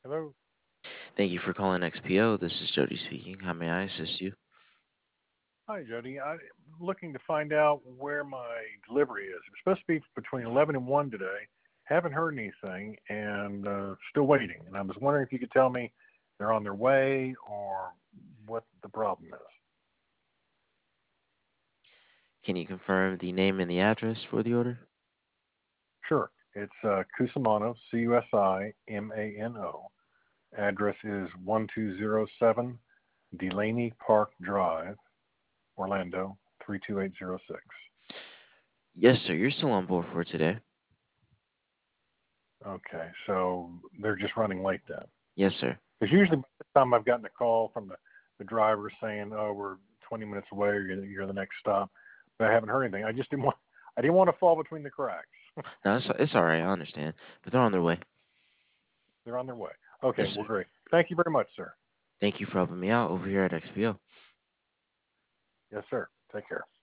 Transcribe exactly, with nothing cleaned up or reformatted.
Hello. Thank you for calling X P O. This is Jody speaking. How may I assist you? Hi, Jody. I'm looking to find out where my delivery is. It's supposed to be between eleven and one today. Haven't heard anything and uh, still waiting. And I was wondering if you could tell me they're on their way or what the problem is. Can you confirm the name and the address for the order? Sure. It's uh, Cusimano, C U S I M A N O. Address is one two zero seven Delaney Park Drive, Orlando, three two eight zero six. Yes, sir. You're still on board for today. Okay, so they're just running late then. Yes, sir. Because usually by the time I've gotten a call from the, the driver saying, "Oh, we're twenty minutes away, or you're, you're the next stop," but I haven't heard anything. I just didn't want I didn't want to fall between the cracks. No, it's, it's all right. I understand. But they're on their way. They're on their way. Okay, Yes, well, sir. great. Thank you very much, sir. Thank you for helping me out over here at X P O. Yes, sir. Take care.